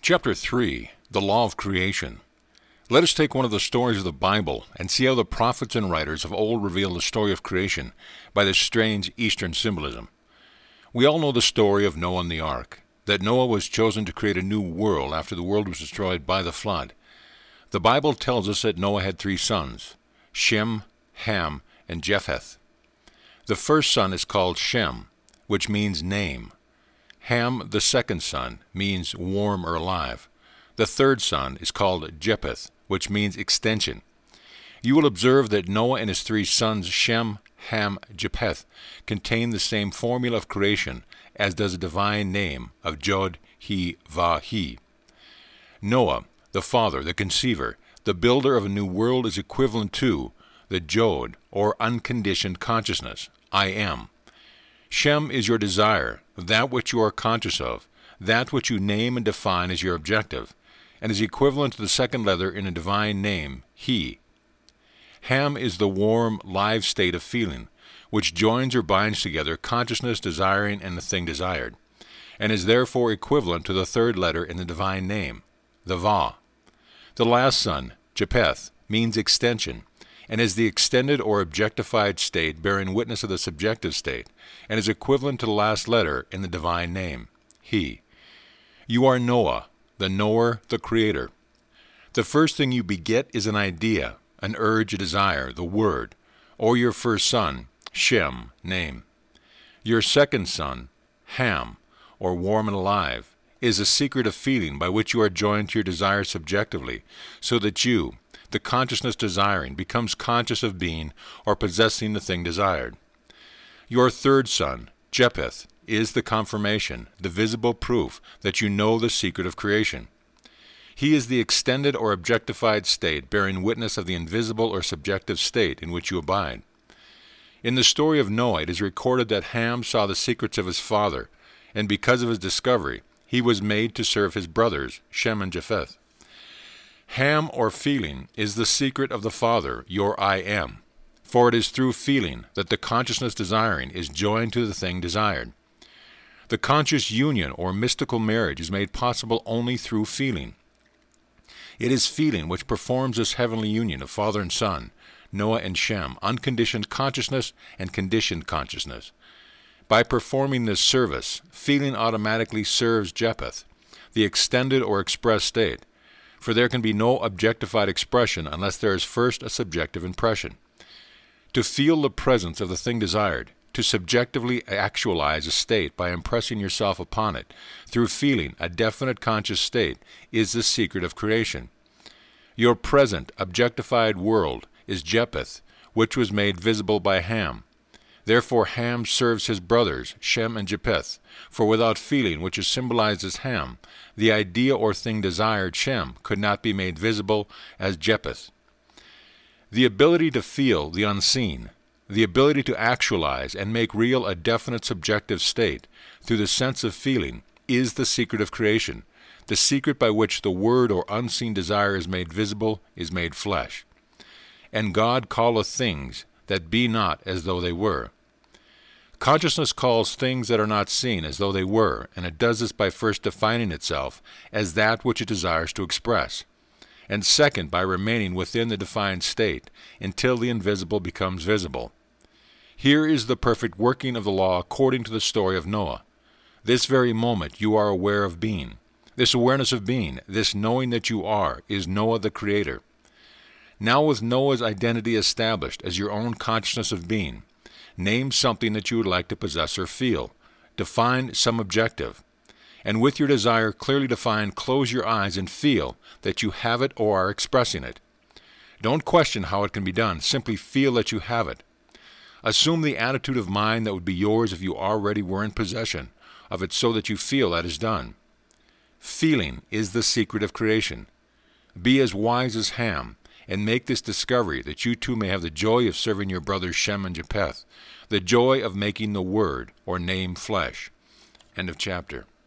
Chapter 3, The Law of Creation. Let us take one of the stories of the Bible and see how the prophets and writers of old reveal the story of creation by this strange Eastern symbolism. We all know the story of Noah and the ark, that Noah was chosen to create a new world after the world was destroyed by the flood. The Bible tells us that Noah had 3 sons, Shem, Ham, and Japheth. The first son is called Shem, which means name. Ham, the second son, means warm or alive. The third son is called Japheth, which means extension. You will observe that Noah and his 3 sons, Shem, Ham, Japheth, contain the same formula of creation as does the divine name of Jod, He, Va, He. Noah, the father, the conceiver, the builder of a new world, is equivalent to the Jod, or unconditioned consciousness, I am. Shem is your desire, that which you are conscious of, that which you name and define as your objective, and is equivalent to the second letter in a divine name, He. Ham is the warm, live state of feeling, which joins or binds together consciousness, desiring, and the thing desired, and is therefore equivalent to the third letter in the divine name, the Va. The last son, Japheth, means extension, and is the extended or objectified state bearing witness of the subjective state, and is equivalent to the last letter in the divine name, He. You are Noah, the knower, the creator. The first thing you beget is an idea, an urge, a desire, the word, or your first son, Shem, name. Your second son, Ham, or warm and alive, is a secret of feeling by which you are joined to your desire subjectively, so that you, the consciousness desiring, becomes conscious of being or possessing the thing desired. Your third son, Japheth, is the confirmation, the visible proof that you know the secret of creation. He is the extended or objectified state bearing witness of the invisible or subjective state in which you abide. In the story of Noah, it is recorded that Ham saw the secrets of his father, and because of his discovery, he was made to serve his brothers, Shem and Japheth. Ham, or feeling, is the secret of the Father, your I am, for it is through feeling that the consciousness desiring is joined to the thing desired. The conscious union or mystical marriage is made possible only through feeling. It is feeling which performs this heavenly union of father and son, Noah and Shem, unconditioned consciousness and conditioned consciousness. By performing this service, feeling automatically serves Japheth, the extended or expressed state, for there can be no objectified expression unless there is first a subjective impression. To feel the presence of the thing desired, to subjectively actualize a state by impressing yourself upon it, through feeling a definite conscious state, is the secret of creation. Your present objectified world is Japheth, which was made visible by Ham. Therefore Ham serves his brothers, Shem and Japheth, for without feeling, which is symbolized as Ham, the idea or thing desired, Shem, could not be made visible as Japheth. The ability to feel the unseen, the ability to actualize and make real a definite subjective state through the sense of feeling, is the secret of creation, the secret by which the word or unseen desire is made visible, is made flesh. And God calleth things that be not as though they were. Consciousness calls things that are not seen as though they were, and it does this by first defining itself as that which it desires to express, and second by remaining within the defined state until the invisible becomes visible. Here is the perfect working of the law according to the story of Noah. This very moment you are aware of being. This awareness of being, this knowing that you are, is Noah the Creator. Now with Noah's identity established as your own consciousness of being, name something that you would like to possess or feel. Define some objective. And with your desire clearly defined, close your eyes and feel that you have it or are expressing it. Don't question how it can be done. Simply feel that you have it. Assume the attitude of mind that would be yours if you already were in possession of it so that you feel that is done. Feeling is the secret of creation. Be as wise as Ham, and make this discovery that you too may have the joy of serving your brothers Shem and Japheth, the joy of making the word or name flesh. End of chapter.